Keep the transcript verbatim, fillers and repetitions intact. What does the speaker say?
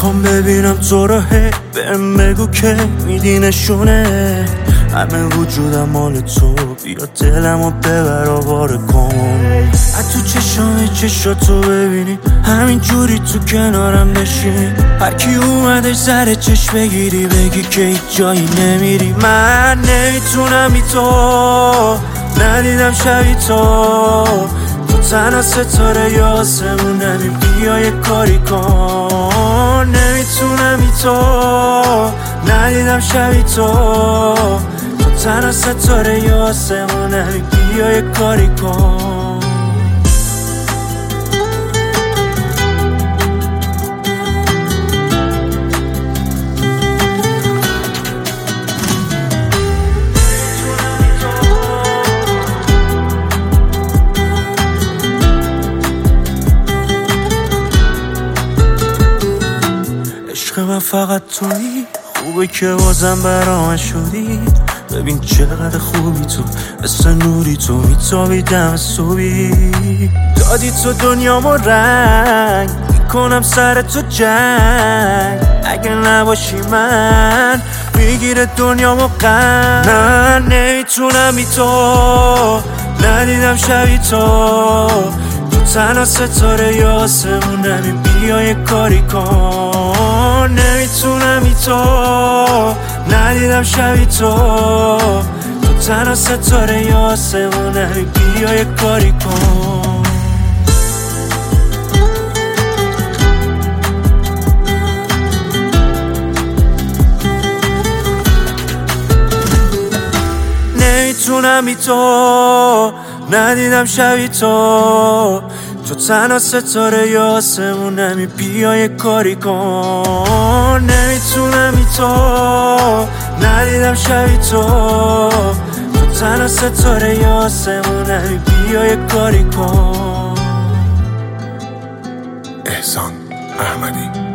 میخوام ببینم تو رو، هی بهم بگو که میدی نشونه همه وجودم مال تو، بیا دلمو ببر آواره کن. از تو چشام چشاتو ببینی، همین جوری تو کنارم بشینی، هر کی اومدش سر چشم بگیری، بگی که هیچ جایی نمیری. من نمیتونم بی تو، ندیدم شبی تو، تو تنها ستاره یا آسمون نمی، بیا یه کاری کن. نمیتونم بی تو، ندیدم شبی تو، تو تنها ستاره یا آسمون نمی، بیا یه کاری کن. عشق من فقط تویی، خوبه که بازم برام شدی. ببین چقدر خوبی تو، مثل نوری تو میتابی دم صبحی. دادی تو دنیامو رنگ، میکنم سر تو جنگ. اگه نباشی من میگیره دنیامو غم. من نمیتونم بی تو، ندیدم شبی تو، تو تنها ستاره یا آسمون نمی، بیا یه کاری کن. نمیتونم بی تو، ندیدم شبی تو، تو تنها ستاره یا آسمون نمی، بیا یه کاری کن. نمیتونم بی تو، ندیدم شبی تو، تو تنها ستاره یا آسمون نمی، بیا یه کاری کن. نمیتونم بی تو، ندیدم شبی تو، تو تنها ستاره یا آسمون نمی، بیا یه کاری کن. احسان احمدی.